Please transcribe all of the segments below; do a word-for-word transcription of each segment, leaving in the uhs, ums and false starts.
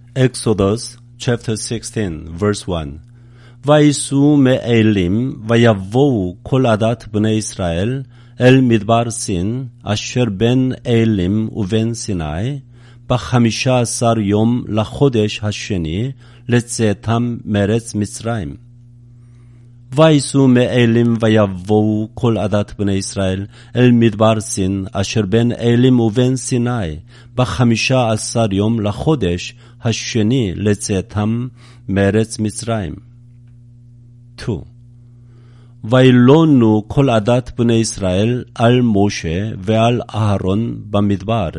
Exodus chapter sixteen verse one. ויסעו מאלים ויבואו כל עדת בני ישראל אל מדבר סין אשר בין אלים ובין סיני בחמישה עשר יום לחודש השני לצאתם מארץ מצרים. ויסעו מאלים ויבואו כל עדת בני ישראל אל מדבר סין אשר בין אלים ובין סיני בחמישה עשר יום לחודש השני לצאתם מארץ מצרים. two. וילונו כל עדת בני ישראל על משה ועל אהרון במדבר.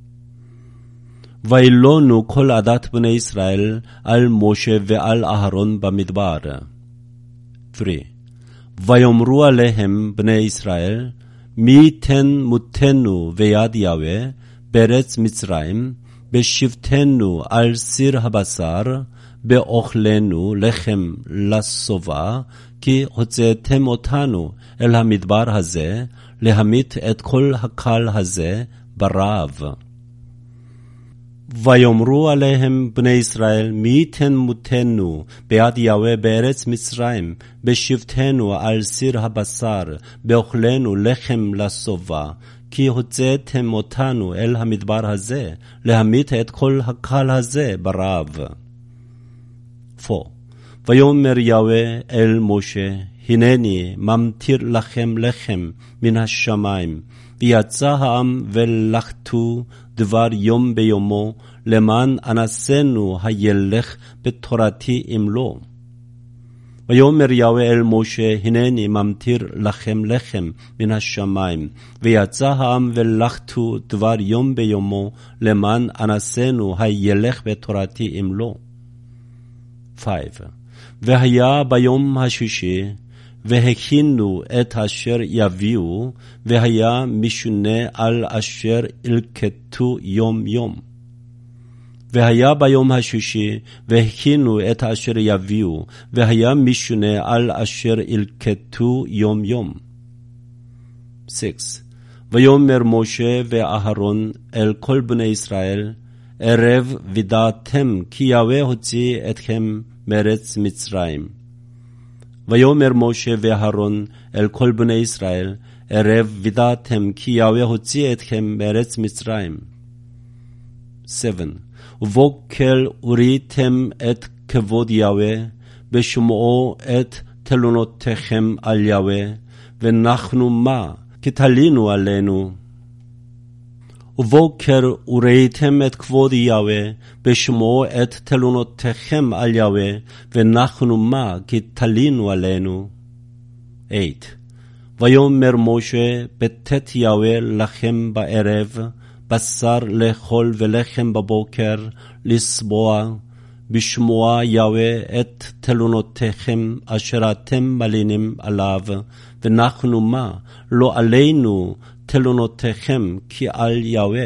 וילונו כל עדת בני ישראל על משה ועל אהרון במדבר. three. ויאמרו עליהם בני ישראל, מי ייתן מותנו ביד יהוה בארץ מצרים, בשבתנו על סיר הבשר, באוכלנו לחם לשובע, כי הוצאתם אותנו אל המדבר הזה, להמית את כל הקהל הזה ברעב. ויאמרו עליהם בני ישראל, מי ייתן מותנו ביד יהוה בארץ מצרים, בשבתנו על סיר הבשר, באוכלנו לחם לשובע, כי הוצאתם אותנו אל המדבר הזה, להמית את כל הקהל הזה ברעב. four. ויאמר יהוה אל משה, הנני ממטיר לכם לחם מן השמיים, ויצא העם ולחתו דבר יום ביומו, למען אנסנו הילך בתורתי אמלו. ויאמר יהוה אל משה, הנני ממטיר לכם לחם מן השמיים, ויצא העם ולחתו דבר יום ביומו, למען אנסנו הילך בתורתי אמלו. five. והיה ביום השישי, והכינו את אשר יביאו, והיה משונה על אשר ילקטו יום יום. והיה ביום השישי, והכינו את אשר יביאו, והיה משונה על אשר ילקטו יום יום. six. ויאמר משה ואהרון אל כל בני ישראל, ערב ודעתם כי יהוה הוציא אתכם מארץ מצרים. ויאמר משה ואהרון אל כל בני ישראל, ערב ודעתם כי יהוה הוציא אתכם מארץ מצרים. seven. ובוקר וראיתם את כבוד יהוה, בשמעו את תלונותיכם על יהוה, ונחנו מה? כי תלינו עלינו. ובוקר וראיתם את כבוד יהוה, בשמעו את תלונותיכם על יהוה, ונחנו מה? כי תלינו עלינו. eight. ויאמר משה, בתת יהוה לכם בערב, בשר לאכול ולחם בבוקר לסבוע, בשמוע יהוה את תלונותיכם אשר אתם מלינים עליו, ונחנו מה? לא עלינו תלונותיכם כי על יהוה.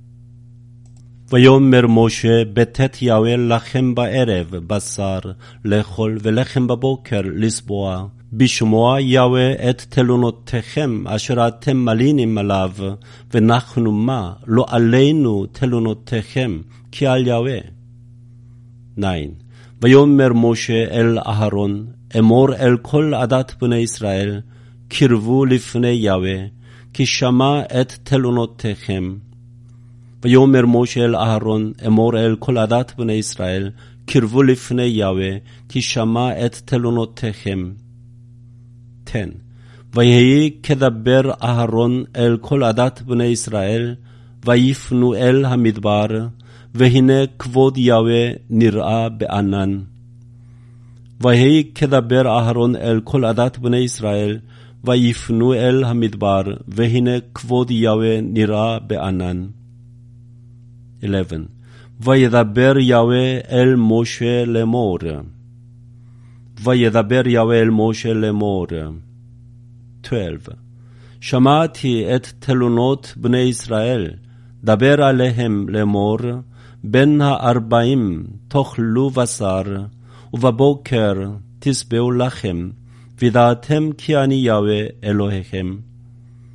ויאמר משה, בתת יהוה לכם בערב בשר לאכול ולחם בבוקר לסבוע, בשמוע יהוה את תלונותיכם אשר אתם מלינים עליו, ונחנו מה? לא עלינו תלונותיכם כי על יהוה. nine. ויאמר משה אל אהרון, אמור אל כל עדת בני ישראל, קרבו לפני יהוה, כי שמע את תלונותיכם. ויאמר משה אל אהרון, אמור אל כל עדת בני ישראל, קרבו לפני יהוה, כי שמע את תלונותיכם. ten. ויהי כדבר אהרון אל כל עדת בני ישראל, ויפנו אל המדבר, והנה כבוד יהוה נראה בענן. ויהי כדבר אהרון אל כל עדת בני ישראל, ויפנו אל המדבר, והנה כבוד יהוה נראה בענן. eleven. וידבר יהוה אל משה לאמור. וידבר יהוה אל משה לאמור. twelve. שמעתי את תלונות בני ישראל, דבר עליהם לאמור, בין הארבעים תאכלו בשר, ובבוקר תשבעו לחם, ודעתם כי אני יהוה אלוהיכם.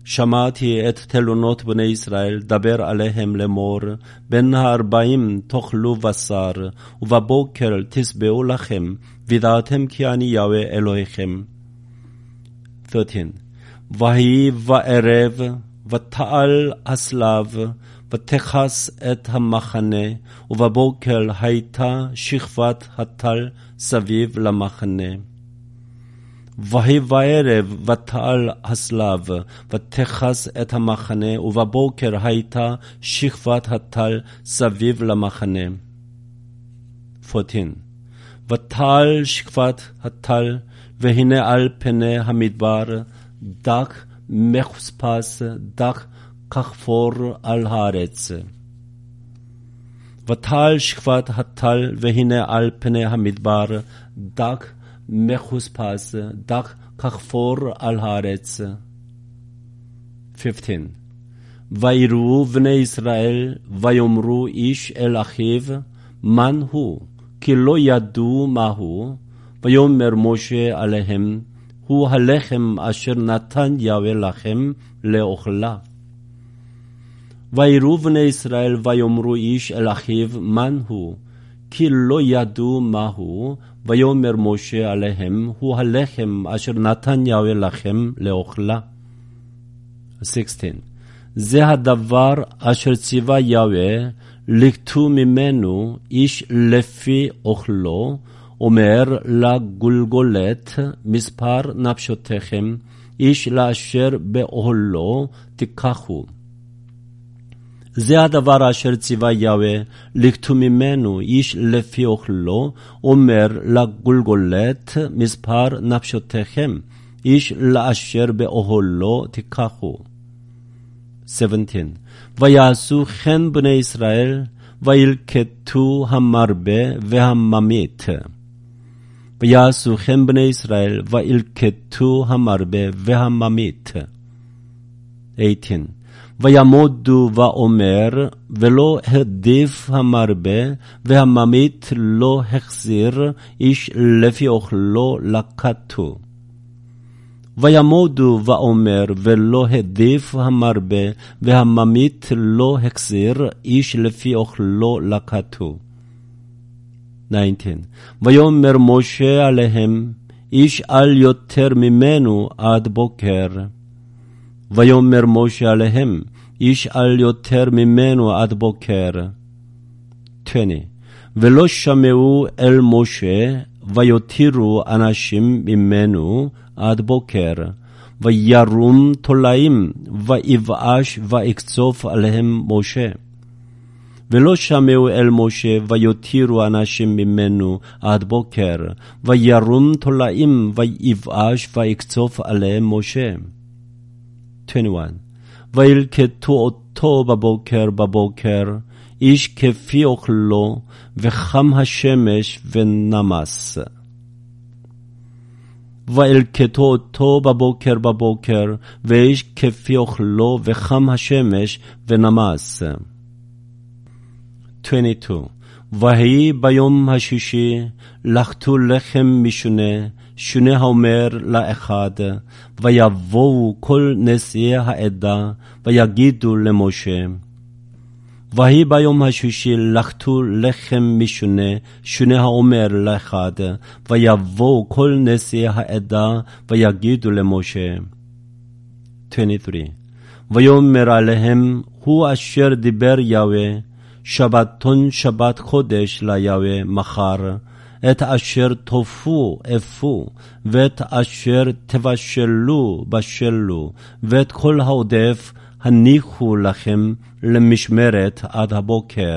שמעתי את תלונות בני ישראל, דבר עליהם לאמור, בין הארבעים תאכלו בשר, ובבוקר תשבעו לכם, וידעתם כי אני יהוה אלוהיכם. שלוש עשרה. ויהי בערב, ותעל הסלב, ותכס את המחנה, ובבוקר הייתה שכבת הטל סביב למחנה. ויהי בערב, ותעל הסלב, ותכס את המחנה, ובבוקר הייתה שכבת הטל סביב למחנה. ארבע עשרה. ותעל שכבת הטל, והנה על פני המדבר, דק מחוספס, דק כחפור על הארץ. ותעל שכבת הטל, והנה על פני המדבר, דק מחוספס, דק כחפור על הארץ. חמש עשרה. ויראו בני ישראל, ויאמרו איש אל אחיו, מן הוא? כי לא ידעו מהו. ויאמר משה עליהם, הוא הלחם אשר נתן יהוה לכם לאוכלה. ויראו בני ישראל, ויאמרו איש אל אחיו, מן הוא? כי לא ידעו מהו. ויאמר משה עליהם, הוא הלחם אשר נתן יהוה לכם לאוכלה. שש עשרה. זה הדבר אשר ציווה יהוה, לקטו ממנו איש לפי אוכלו, אומר לגולגולת, מספר נפשותיכם, איש לאשר באוכלו תיקחו. זה הדבר אשר ציווה יהוה, לקטו ממנו איש לפי אוכלו, אומר לגולגולת, מספר נפשותיכם, איש לאשר באוכלו תיקחו. שבע עשרה. ויעשו כן בני ישראל, וילקטו המרבה והממית. ויעשו כן בני ישראל, וילקטו המרבה והממית. שמונה עשרה. ויעמודו ואומר, ולא העדיף המרבה, והממית לא החזיר, איש לפי אוכלו לקטו. ויעמודו ואומר, ולא העדיף המרבה, והממית לא החזיר, איש לפי אוכלו לקטו. תשע עשרה. ויאמר משה עליהם, איש אל יותר ממנו עד בוקר. ויאמר משה עליהם, איש אל יותר ממנו עד בוקר. עשרים. ולא שמעו אל משה, ויותירו אנשים ממנו עד בוקר. וירום תולעים, ויבאש ויקצוף עליהם משה. ולא שמעו אל משה, ויותירו אנשים ממנו עד בוקר. וירום תולעים, ויבאש ויקצוף עליהם משה. עשרים ואחת. וילקטו אותו בבוקר בבוקר, איש כפי אוכלו, וחם השמש ונמס. וילקטו אותו בבוקר בבוקר, ואיש כפי אוכלו, וחם השמש ונמס. עשרים ושתיים. ויהי ביום השישי, לקטו לחם משונה, שונה האומר לאחד, ויבואו כל נשיאי העדה, ויגידו למשה. ויהי ביום השישי, לקטו לחם משונה, שונה האומר לאחד, ויבואו כל נשיאי העדה, ויגידו למשה. עשרים ושלוש. ויאמר עליהם, הוא אשר דיבר יהוה, שבתון שבת קודש ליהוה מחר, את אשר תופו אפו, ואת אשר תבשלו בשלו, ואת כל העודף הניחו לכם למשמרת עד הבוקר.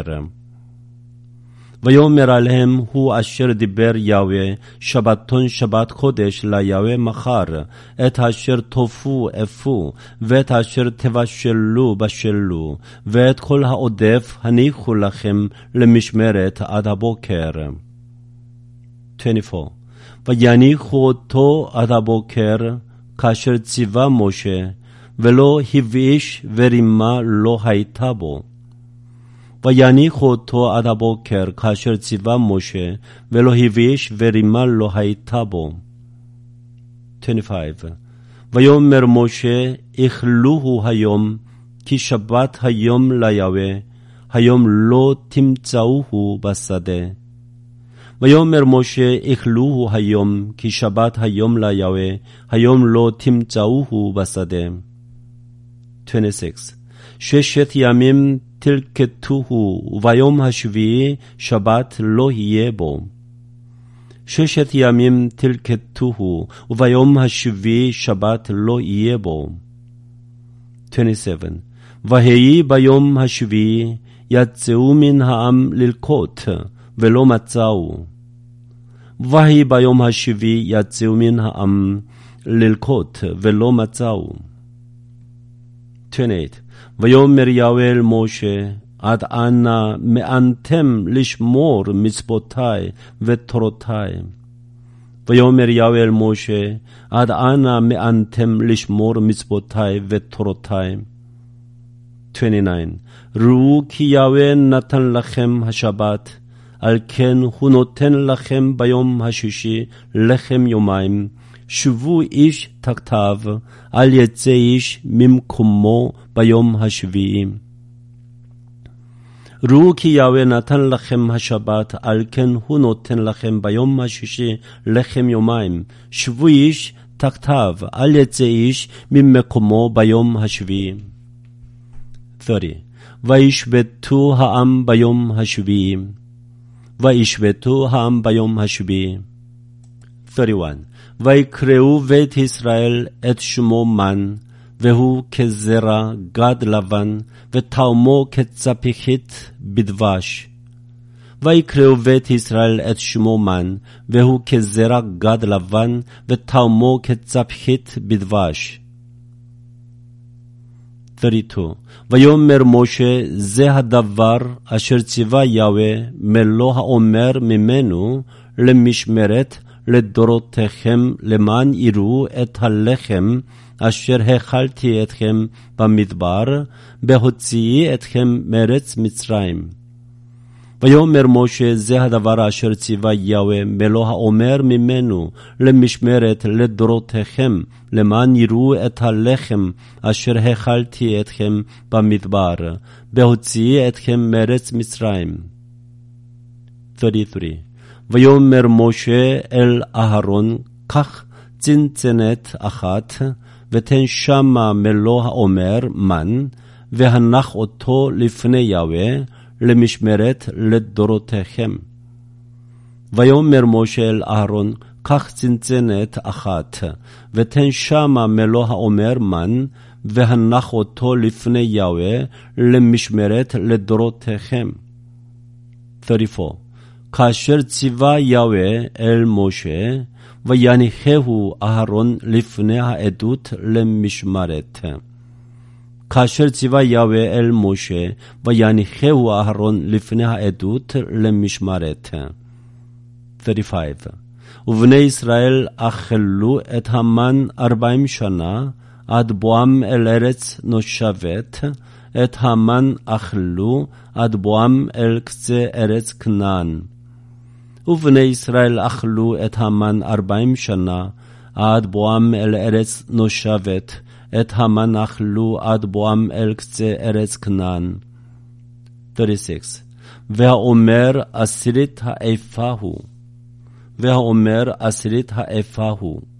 ויאמר עליהם, הוא אשר דיבר יהוה, שבתון שבת קודש ליהוה מחר, את אשר תופו אפו, ואת אשר תבשלו בשלו, ואת כל העודף הניחו לכם למשמרת עד הבוקר. עשרים וארבע. ויניחו אותו עד הבוקר, כאשר ציווה משה, ולא הבאיש ורימה לא הייתה בו. ויניחו אותו עד הבוקר, כאשר ציווה משה, ולא הבאיש ורימה לא הייתה בו. עשרים וחמש. ויאמר משה, איכלוהו היום, כי שבת היום ליהווה, היום לא תמצאוהו בשדה. ויאמר משה, איכלוהו היום, כי שבת היום ליהווה, היום לא תמצאוהו בשדה. עשרים-ושש. ששת ימים תלקטוהו, וביום השביעי שבת לא יהיה בו. ששת ימים תלקטוהו, וביום השביעי שבת לא יהיה בו. עשרים-ושבע. ויהי ביום השביעי, יצאו מן העם ללקוט, ולא מצאו. ויהי ביום השביעי, יצאו מן העם ללקוט, ולא מצאו. עשרים-ושמונה. ויאמר יהוה אל משה, עד אנה מאנתם לשמור מצוותי ותורותי. ויאמר יהוה אל משה, עד אנה מאנתם לשמור מצוותי ותורותי. עשרים-ותשע. ראו כי יהוה נתן לכם השבת, על כן הוא נותן לכם ביום השישי לחם יומיים. שבו איש תחתיו, אל יצא איש ממקומו ביום השביעי. ראו כי יהוה נתן לכם השבת, על כן הוא נותן לכם ביום השישי לחם יומיים. שבו איש תחתיו, אל יצא איש ממקומו ביום השביעי. שלושים. וישבתו העם ביום השביעי. וישבתו העם ביום השביעי. שלושים ואחת. ויקראו בית ישראל את שמו מן, והוא כזרע גד לבן, וטעמו כצפיחית בדבש. ויקראו בית ישראל את שמו מן, והוא כזרע גד לבן, וטעמו כצפיחית בדבש. שלושים ושתיים. ויאמר משה, זה הדבר אשר ציווה יהוה מלוא האומר ממנו למשמרת לדורותיכם, למען יראו את הלחם אשר האכלתי אתכם במדבר, בהוציאי אתכם מארץ מצרים. ויאמר משה, זה הדבר אשר ציווה יהוה מלוא האומר ממנו למשמרת לדורותיכם, למען יראו את הלחם אשר האכלתי אתכם במדבר, בהוציאי אתכם מארץ מצרים. שלושים ושלוש. ויאמר משה אל אהרון, קח צנצנת אחת, ותן שמה מלוא האומר מן, והנח אותו לפני יהוה, למשמרת לדורותיכם. ויאמר משה אל אהרון, קח צנצנת אחת, ותן שמה מלוא האומר מן, והנח אותו לפני יהוה, למשמרת לדורותיכם. שלושים וארבע. כאשר ציווה יהוה אל משה, ויניחהו אהרון לפני העדות למשמרת. כאשר ציווה יהוה אל משה, ויניחהו אהרון לפני העדות למשמרת. שלושים וחמש. ובני ישראל אכלו את המן ארבעים שנה, עד בואם אל ארץ נושבת, את המן אכלו עד בואם אל קצה ארץ כנען. ובני ישראל אכלו את המן ארבעים שנה, עד בואם אל ארץ נושבת, את המן אכלו עד בואם אל קצה ארץ כנען. שלושים ושש. והאומר עשירית האפה הוא, והאומר עשירית האפה הוא,